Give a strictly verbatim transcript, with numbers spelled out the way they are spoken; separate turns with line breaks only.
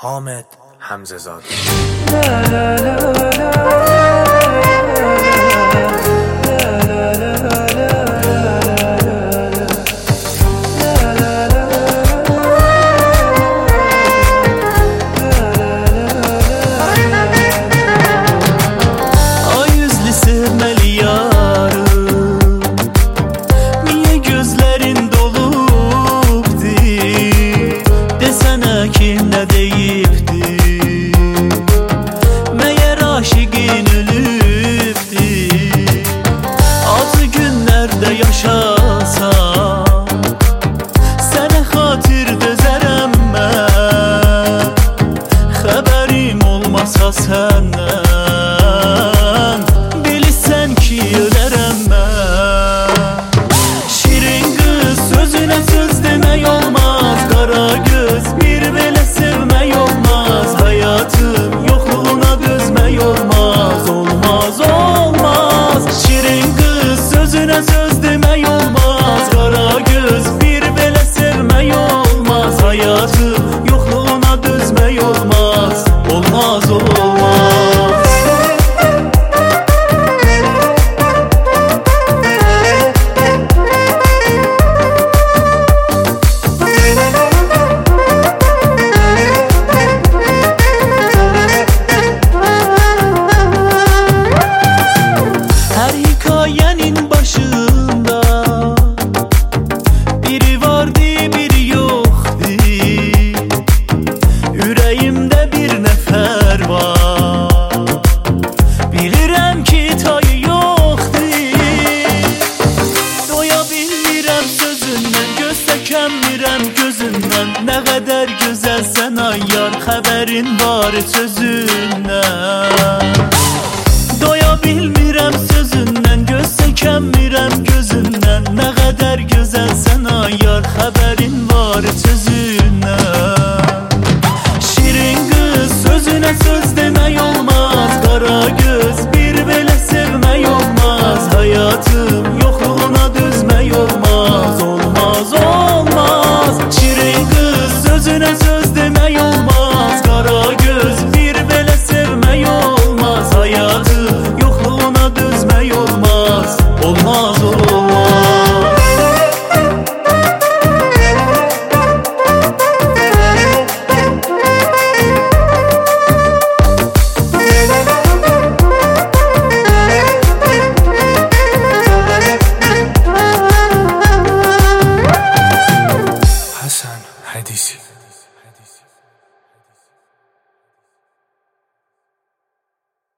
حامد حمزه زاده.
Kim ne deyipti, meğer aşıkın ölüpti. Acı günlerde yaşasam, sana hatır dözerem ben. Haberim olmasa senden, bilirsen ki ölerem ben. Şirin kız sözüne söz demek olmaz, kara göz bir bile sevmek olmaz. Hayatım yokluğuna dözmek olmaz, olmaz olmaz. Şirin kız sözüne söz demek olmaz, kara göz bir bile sevmek olmaz. Hayatım yokluğuna dözmek olmaz, olmaz olmaz. Hikayenin başında biri vardı biri yoktu. Yüreğimde bir nefer var, bilirəm ki tayı yoktu. Doya bilmirəm sözündən, göz çəkəmirəm gözündən. Nə qədər gözəlsən ay yar, xəbərin var sözündən. Doya bilmirəm sözündən, göz çəkəmirəm gözündən. Nə qədər gözəlsən ay yar, xəbərin var sözündən.